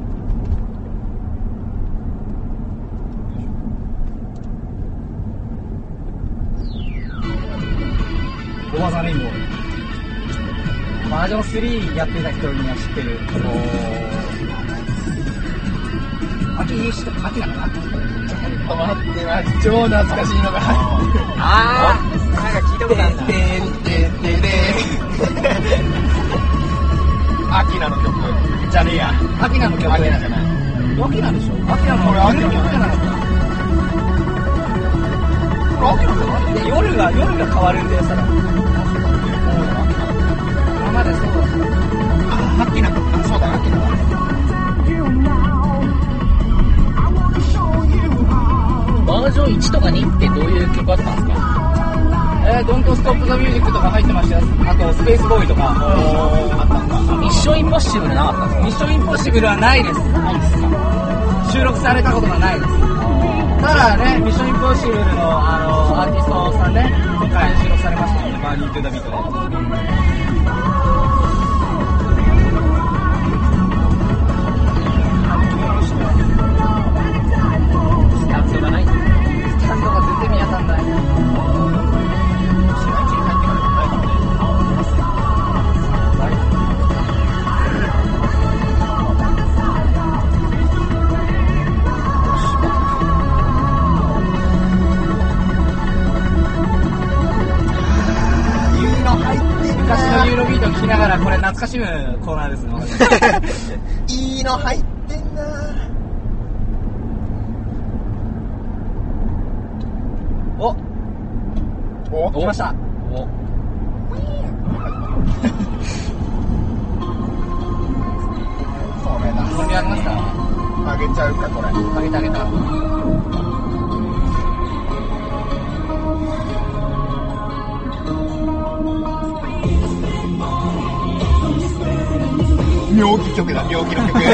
オーバーザレインボー。バージョンスリーやってた人には知ってる。秋にした、秋なのかな？ ちょっと待ってな、超懐かしいのが入ってる。 あー、なんか聞いたことあるな。 てんてんてんてん。アキナの曲じゃねえや。 アキナの曲。 アキナじゃない。 アキナでしょ？アキナのこれアキナ曲じゃなかった。 これアキナじゃない？ いや夜が夜が変わるんだよ、それ。あ、まだそうだ。 なくあそうだなっていうのはバージョンいちとかにってどういう曲あったんですか？ えー、Don't Stop the Music とか入ってましたよ。あとスペースボーイとかあったんだ。 ミッションインポッシブルなかったんですか？ ミッションインポッシブルはないです。 ないですか？ 収録されたことがないです。ただね、ミッションインポッシブルの、あのアーティストさんね、今回収録されましたので、バーニートゥーザビートで。 スタンドがない。 スタンドが全然見当たんない。昔のユーロビートを聴きながらこれ懐かしむコーナーですね。 いいの入ってんな。 おお来ました。 おこれだ。これありますか？ あげちゃうかこれ。 あげてあげた。 妙義曲だ、妙義の曲。昔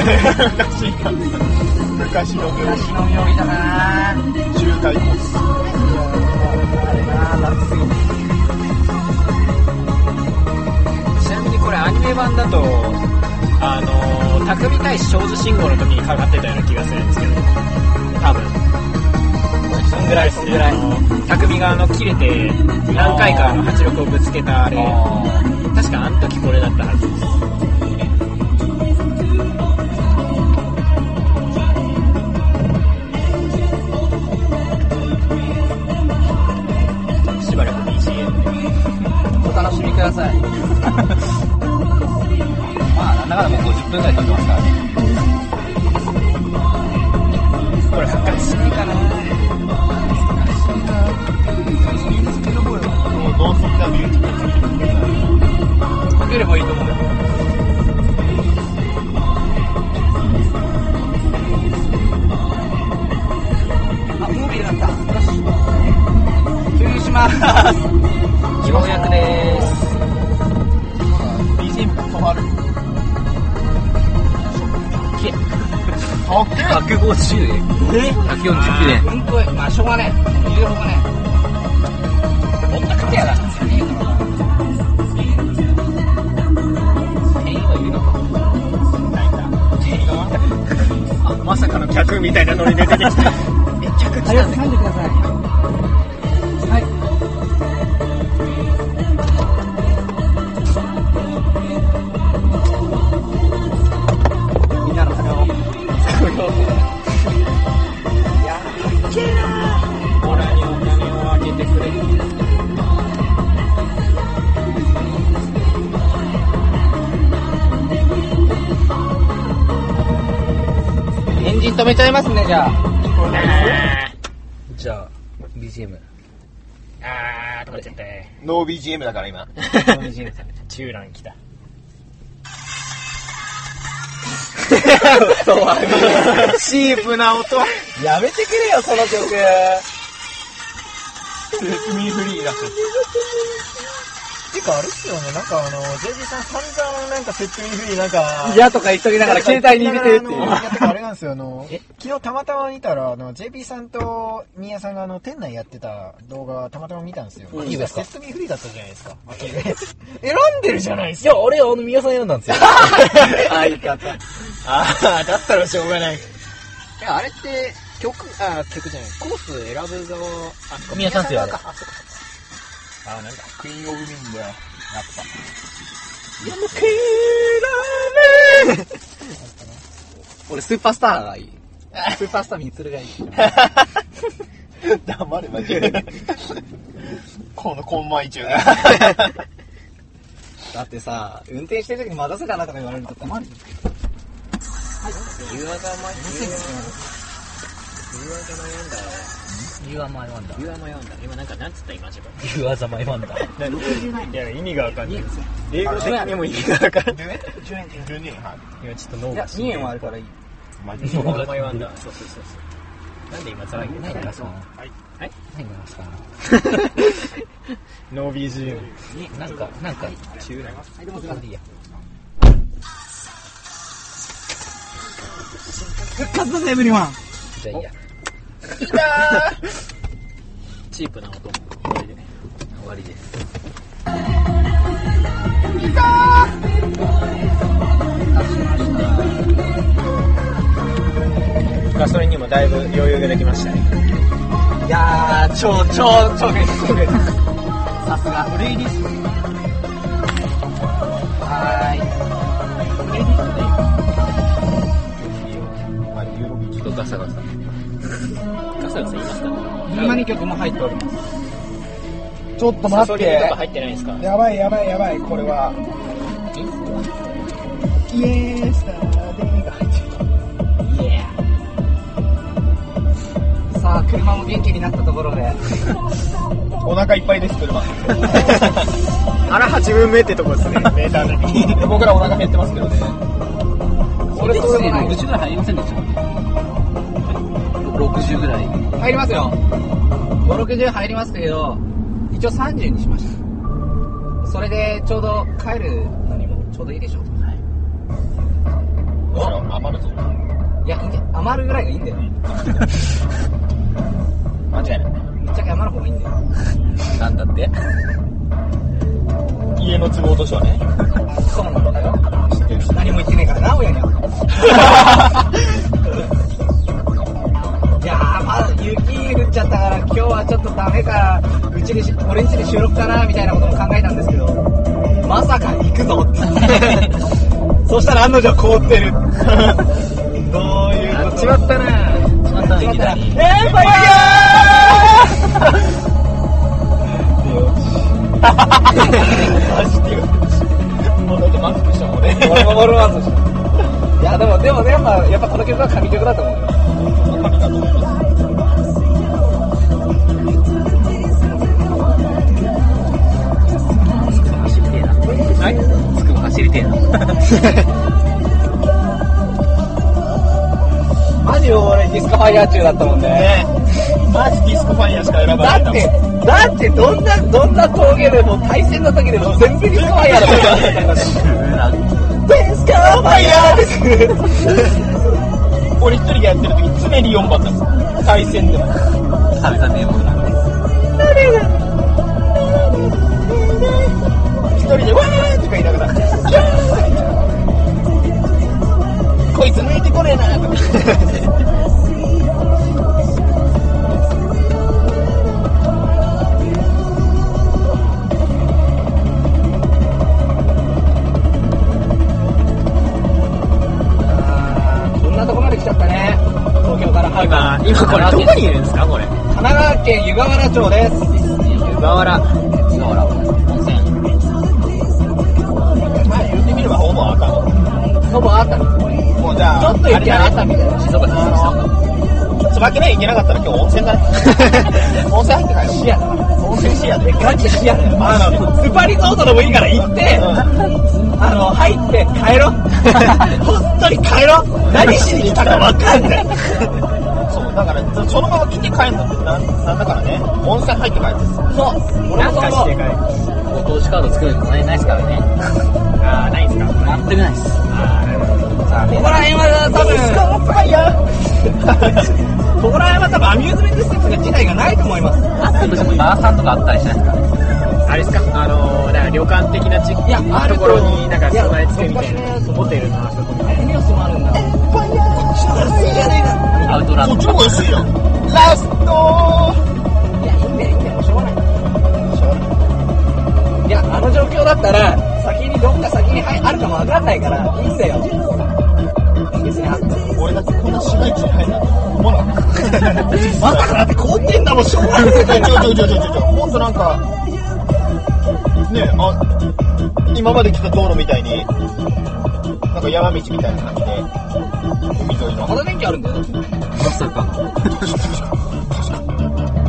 の妙義。 昔の妙義だなぁ。 中華コース。 あれなぁ、夏すぎて。 ちなみにこれアニメ版だとあの匠対少女信号の時にかかってたような気がするんですけど、多分そんぐらいそんぐらい匠があの切れて何回かあの迫力をぶつけたあれ、確かあの時これだったはずです。しばらく ビージーエム でお楽しみください。まあなんだかんだもうごじゅっぷんぐらい経ってますからね。 これ復活しないかな。 ノンストップダビューティかければいいと思うよ。あ、ムービーだった。よし。共有します。 ようやくでーす。 ビージーエム が止まる。 ひゃあっくごじゅうえん。 えひゃくよんじゅうきゅうえん。 うんこい。まあしょうがねえ。入れようがねえ。こんなかけやがってねえからな。 店員はいるのか？ あ、まさかの客みたいなノリで出てきた。え、客来たんだけど。 噛んでください。はい。みんなの金を使うよ。いやー、いけるなー。 オラにお金をあげてくれ。 エンジン止めちゃいますね、じゃあ。 じゃあ ビージーエム。 あー、止まっちゃった。 ノー ビージーエム だから今。 チューラン来た。 シープな音。 やめてくれよ、その曲。 説明フリーだ。てかあれっすよね、なんかあの ジェイビー さん散々なんかセットミーフリーなんか嫌とか言っときながら携帯に入れてるっていう。 いやてかあれなんですよ、あの昨日たまたま見たらあの ジェイビー さんとミヤさんがあの店内やってた動画たまたま見たんですよ。 いいですか？ セットミーフリーだったじゃないですか。選んでるじゃないですいや、俺、あの、宮さん選んだんですよ。 相方。 あー、だったらしょうがない。 いやあれって曲あ曲じゃないコース選ぶ側あ宮さんっすよ、あれ。 あそこあなんだクイーンオブミンだよやっぱ。 やめてーらーねー。俺スーパースターがいい。スーパースターミツルがいい。 黙れマジで。このコンマイ中が。 だってさ、運転してる時に待たせたなとか言われると困る。はい。 言う技ま、言う技、言う技悩んだ。 You are my wonder. You are my wonder。今なんかなんつった今自分。 You are the my wonder。 いや意味がわかんないですよ。英語的にも意味がわかんない。 じゅうえんじゅうにえんはい今ちょっと脳いやがにえんはあるからいい。 マジで You are my wonder。そうそうそうそう。なんで今辛いんですか。 何がそうはいはい。 何がですかノー ビージーエム。 なんかなんか中なはいでもそれでいいや復活だぜエブリワン。 じゃあいいやチープな音。これで終わりですガソリンにもだいぶ余裕ができましたね。 いやー超超超元気超元気。さすがプレイリスト。はーい。プレイリストでちょっとガサガサガサガサ言いますかね。 じゅうななきょくも入っております。 ちょっとサ待ってソリとか入ってないんですか。 やばいやばいやばいこれはイエースターデーが入ってる。 さあ車も元気になったところでお腹いっぱいです車腹はちぶんめってとこですね。メーター的に。 僕らお腹減ってますけどね。 俺そうでもない。 ろくじゅうぐらい入りませんでしたろくじゅうぐらい入りますよ。ご、ろくじゅう入りますけど一応さんじゅうにしました。それでちょうど帰るのにもちょうどいいでしょう。 むしろ余るぞ。 いやいいんだよ。余るぐらいがいいんだよ。 間違いない。 ぶっちゃけ余る方がいいんだよ。 なんだって家の都合としてはね。 そうなんだよ。 知ってるし。 何も言ってねえからな親には。いやーまだ雪降っちゃったから今日はちょっとダメかうちで俺ん家で収録かなみたいなことも考えたんですけどまさか行くぞってそしたら案の定凍ってるどういうこと。 しまったな。 しまったしまったらえーファイヤーもうだってマスクしたもんね。 ー俺も俺もマスクした。いやでもでもねやっぱやっぱこの曲は神曲だと思うよ。 神だと思います。 走りてえなはいつくば走りてえなマジ俺ディスコファイヤー中だったもんね。 ねマジディスコファイヤーしか選ばなだっいんだもん。 てだってどんなどんな峠でも対戦の時でも全部ディスコファイヤーだったからディスコファイヤーです俺一人でやってる時常によんばんなんですよ。対戦でも。 久々ね僕なんで一人でわーとか言いながらこいつ抜いてこねえなとかこんなとこまで来ちゃったね。東京からはるか今今これどこにいるんですかこれ。 神奈川県湯河原町です。 湯河原。 湯河原温泉まあ言ってみればほぼ赤のほぼあったの。 もうじゃあちょっと行ってあったみたいな。 静岡です椿ね行けなかったら今日温泉だね温泉入って帰る。 視野だから。 温泉視野でガチ視野だよ。 あのスパリゾートでもいいから行って、あの入って帰ろう。本当に帰ろう。何しに来たか分かんない。 そうだからそのまま来て帰るのってなんなんだからね温泉入って帰るんですよ。 そう。俺なんもそう思うかして帰る。 ご当地カード作るのないないですからねあーないんすか。 全くないですあーなるほど。 さあここら辺は多分ここら辺は多分アミューズメント施設が自体がないと思います。 あったとしてもバーさんとかあったりしないですかあれですか。あのー、なんか旅館的な地いやあるところになんかいや備え付けみたいな昔ねホテルのあそこみたいな。 ニュースもあるんだ。 アウトランドこっちの方が安いよラストいやいいんだよいいんだよもうしょうがない。いやあの状況だったら先にどっか先にあるかもわかんないからいいんだよ。別にあって俺だってこんな市街地に入るなんて思わなかったまさかだって凍ってんだもんしょうがないちょちょちょちょちょちょほんとなんかねえあ今まで来た道路みたいになんか山道みたいな感じで海沿いのまだ電気あるんだよ。 まさか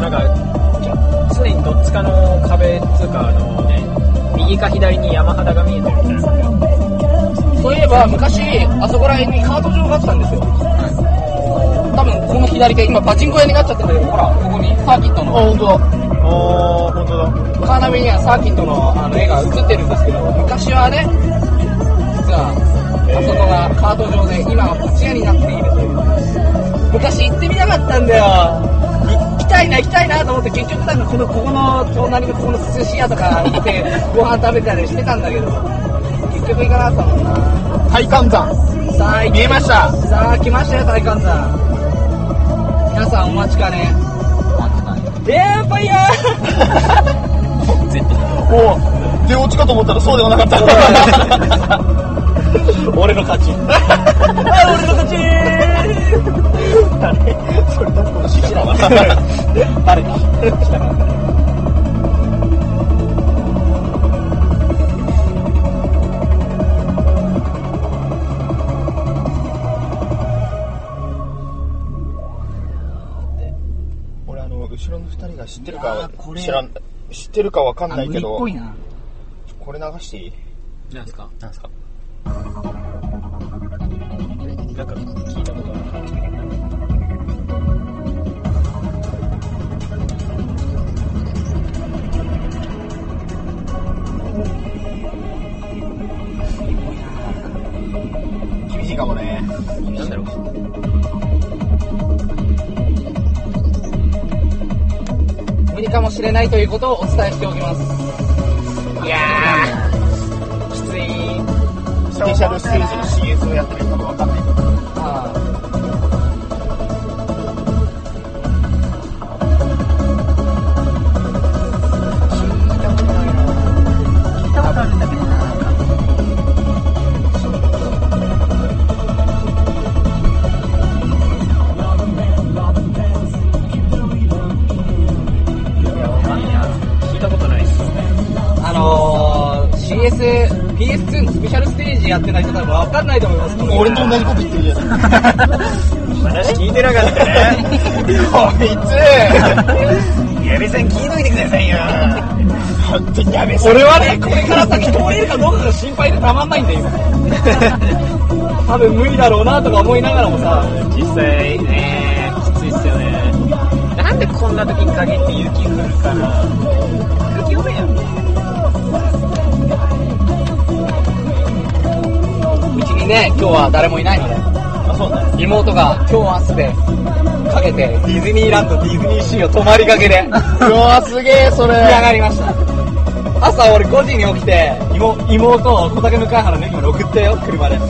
なんか常にどっちかの壁っていうかあのね右か左に山肌が見えてるみたいな。 そういえば昔あそこら辺にカート場があったんですよ。多分この左手今パチンコ屋になっちゃったんだけど、ほらここにサーキットの。 あ、本当だ。あー、本当だ。 カーナビにはサーキットの、あの絵が映ってるんですけど、昔はね、実はあそこがカート場で今はパチ屋になっているという。昔行ってみたかったんだよ。行きたいな行きたいなと思って結局なんかこのここの隣のここの寿司屋とか行ってご飯食べたりしてたんだけど、結局行かなかったもんな。 大観山。 さあ見えました。 さあ来ましたよ大観山。皆さんお待ちかね。エアファイヤー絶対おう、出落ちかと思ったらそうではなかった俺の勝ち俺の勝ちあれそれどこの知らんわバレたしたかった後ろのふたりが知ってるいやかーこれ知らん知ってるかわかんないけどあ無理っぽいな。 これ流していい？ なんですか？ なんすか？ なんか聞いたことある。 厳しいかもね。 なんだろう。 無理かもしれないということをお伝えしておきます。 いやーきつい。 スペシャルステージの シーエス をやってるかもわかんないけど。 あ聞いたことないな。聞いたことあるんだけどな。 聞いたことないです。 あのー、シーエス、ピーエスツー のスペシャルステージやってない人多分分かんないと思います。 俺と同じこと言ってるじゃない。 話聞いてなかったね。 こいつ矢部さん聞いといてくださいよ。 本当にやべさ。 俺はね、これから先通れるかどうかが心配でたまんないんだよ、今。多分無理だろうなとか思いながらもさ、 実際ねきついっすよね。なんでこんな時に限って雪降るかな。雪降るやん。 うちにね、今日は誰もいないので、 あ、そうだ。 妹が今日明日でかけてディズニーランド、ディズニーシーを泊まりかけでうわすげえそれ。 仕上がりました。朝俺ごじに起きて妹、妹を小竹向原の駅まで送ってよ、車で。 泊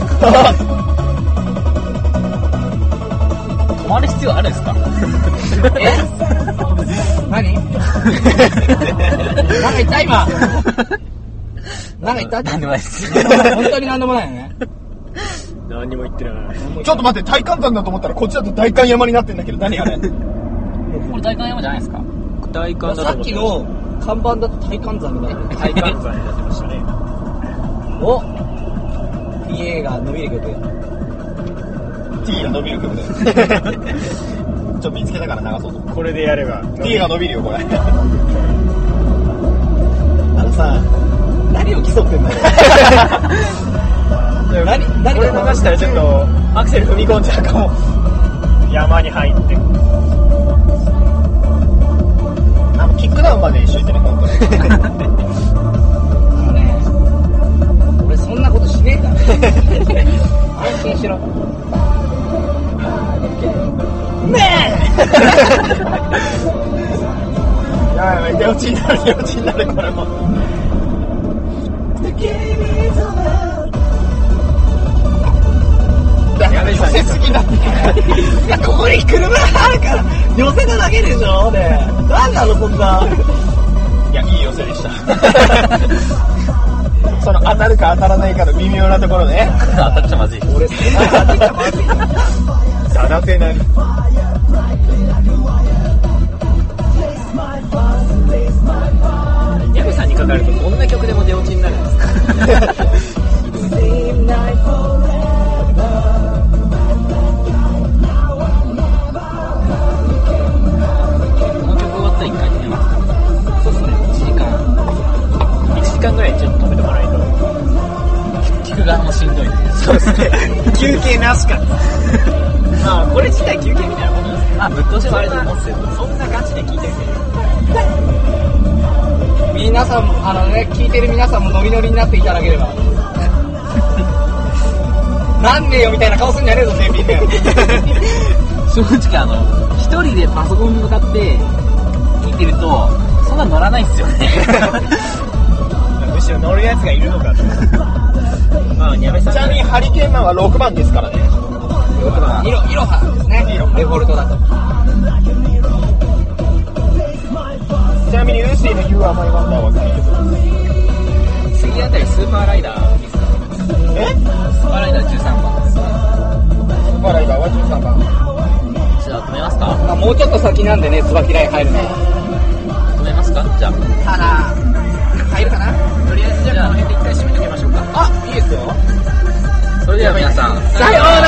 まる必要あるんですか？ え何なんか言った今。なんか言ったなんでもないです。 本当になんでもないよね。 何にも言ってない。 ちょっと待って、大観山だと思ったらこっちだと大観山になってんだけど、何あれ？ これ大観山じゃないですか？ 大観ださっきと思ってましたの看板だと大観山みたいな。 大観山になってましたね。 お ピーエー が伸びる曲。 T が伸びる曲で。ちょっと見つけたから流そうと。 これでやれば T が伸びるよこれ。あのさ、何を競ってんだよ。何何これ流したらちょっとアクセル踏み込んじゃうかも。山に入ってあのキックダウンまで一緒にね、本当に。 もうね、俺そんなことしねえから。安心しろ。ねえ。やばいやばい、出落ちになる、出落ちになる、これも。 やべえさん寄せすぎだって。 ここに車があるから寄せただけでしょ。ねえ、なんなのそんな。 いや、いい寄せでした。その当たるか当たらないかの微妙なところね。 当たっちゃまずい。 俺そんな当たっちゃまずい。 さだてなり。矢部さんにかかるとどんな曲でも出落ちになるんですか？ この曲を休憩なしかまあこれ自体休憩みたいなもんなんですけど、 まあぶっ通しもあると思うんですよ。 そんなガチで聞いてる皆さんもあのね聞いてる皆さんもノリノリになっていただければなんねえよみたいな顔すんじゃねえぞねみんな正直あの一人でパソコンに向かって聞いてるとそんな乗らないっすよねむしろ乗るやつがいるのかとまあにゃめさんちなみにハリケーンマンはろくばんですからね。 ろくばんイロイロハですね。デフォルトだと。 ちなみにルーシーの You Are My Wonder は何曲ですか？ 次あたりスーパーライダーですか？ え？ スーパーライダーじゅうさんばん。 スーパーライダーはじゅうさんばん。 じゃあ止めますか？ まあ、もうちょっと先なんでね、椿ライン入るの。 止めますか？じゃあただ、入るかな？ とりあえずじゃあこの辺で一回締めておきましょうか。 あ、いいですよ。 それでは皆さんさようなら。